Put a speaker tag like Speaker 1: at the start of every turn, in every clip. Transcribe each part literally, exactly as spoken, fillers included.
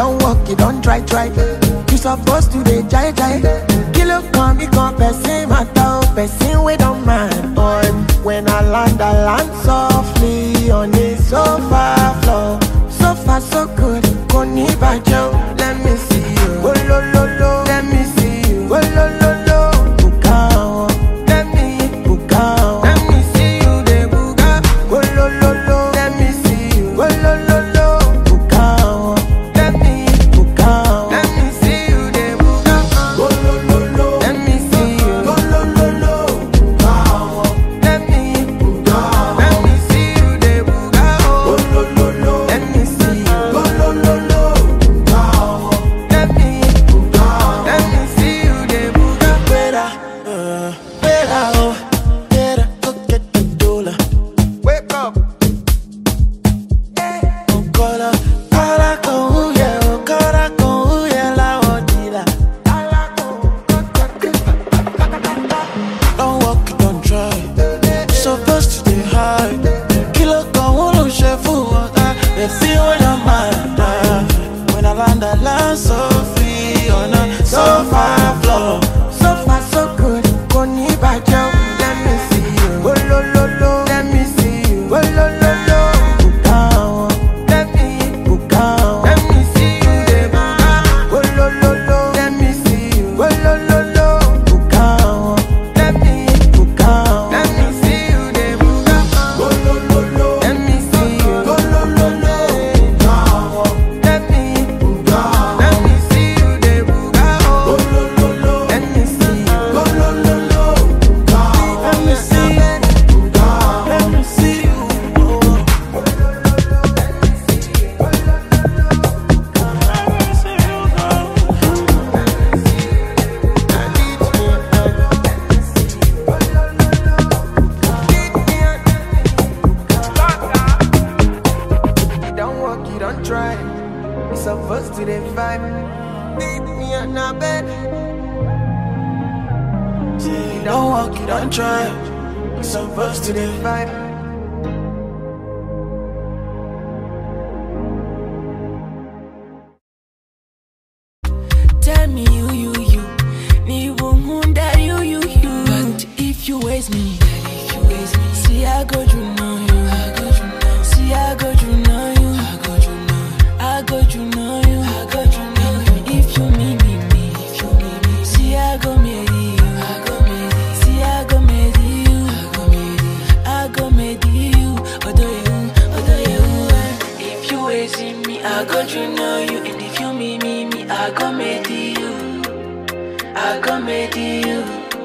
Speaker 1: don't walk, you don't try, try. You supposed to be jai jai. Kilo come, me come, person matter, person we don't mind. Boy, when I land, I land softly on the sofa floor. So far, so good. Koni bajo, let me see you. Oh lo lo lo, let me see you. Oh lo lo lo, bukao. Let me bukao. Let me see you, de buka. Oh lo lo lo, let me see you. Oh lo lo lo, bukao. Let me bukao. Let me see you, de buka. Oh lo lo lo, let me see you. Oh lo lo lo, bukao. Let me bukao. Let me see you, de buka. Oh lo lo lo, let me see you. Oh lo lo lo, bukao. Let me bukao. Let me see you, de buka. Better, uh, better, oh, better go get the dollar. Wake up. Oh, cola, cola con huye, oh, cola con huye, la odila. Don't walk, don't try. Supposed to be high. Kilo con uno chef, they feel what I'm mind. When I land, I land so free on a sofa floor. So far, so good. Koni bajo, let me see you. Oh lo lo lo, let me see you. Oh lo lo lo, bukao. Let me bukao. Let me see you, de buka. Oh lo lo lo, let me see you. Oh lo lo lo, bukao. Let me bukao. Let me see you, de buka. Oh lo lo lo, let me see you. Oh lo lo lo, bukao. Let me bukao. Let me see you, de buka. Oh lo lo lo, let me see you. Oh lo lo lo, bukao. Let me see you, bukao. Let me see you. Oh. You don't walk, you don't try. You supposed to the vibe. Beat me on a bed. You don't walk, you don't try. You supposed to the vibe.
Speaker 2: Tell me you, you, you. Ni wumunda you, you, you. But if you waste me, if you waste me, see I go to know you. I go to know. See I go to know you. I go to know. I go to know you. I go to know you. If you need me, me, if you need me, see I go marry you. I go marry. See I go marry you. I go marry. I go marry you. Although you, although you, eh. If you waste me, I go to know you. And if you meet me, me, I go marry you. I go marry you.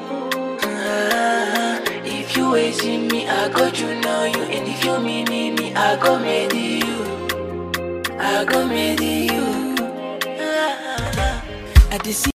Speaker 2: Ah, if you wasting me, I go to know you. And if you meet me, me, I go marry you. I go marry you. Ah, I just